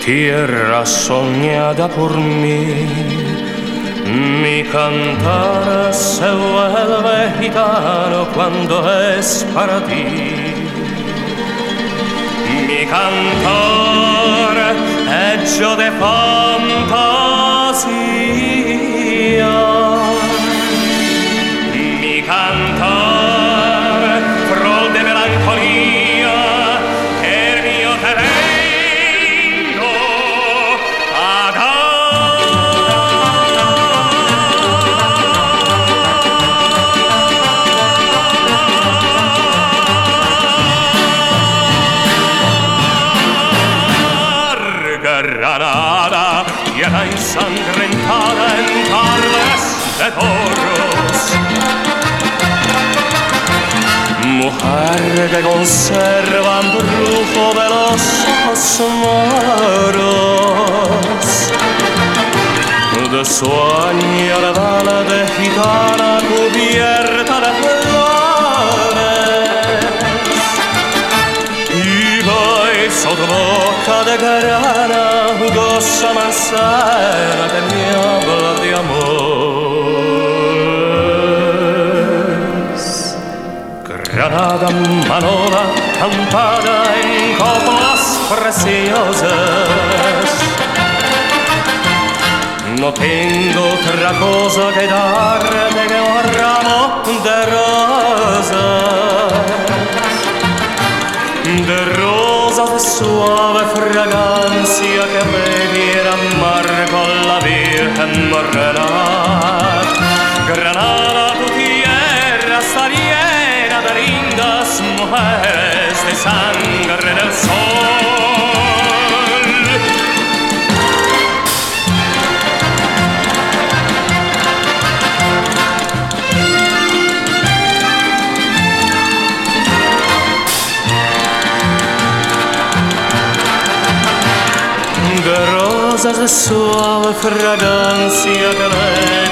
tierra soñada por mí. Mi cantar se vuelve gitano cuando es para ti. Mi cantar hecho de fantasía. Mi cantar frol de melancolía. El mio te vengo a Granada, llena ensangrentada en carnes de toros. Mujer que conserva el brujo de los ojos moros. De sueño de bala de gitana cubierta de flores. Y voy sotto boca de grana, goza manzana que me habla de amores. Granada, Manova, campada en coplas preciosas. No tengo otra cosa que darte que un ramo de rosas de suave fragancia que me diera mar con la Virgen Morena. Granada, tu tierra está llena de lindas mujeres de sangre del sol. De rosas de suave fragancia que me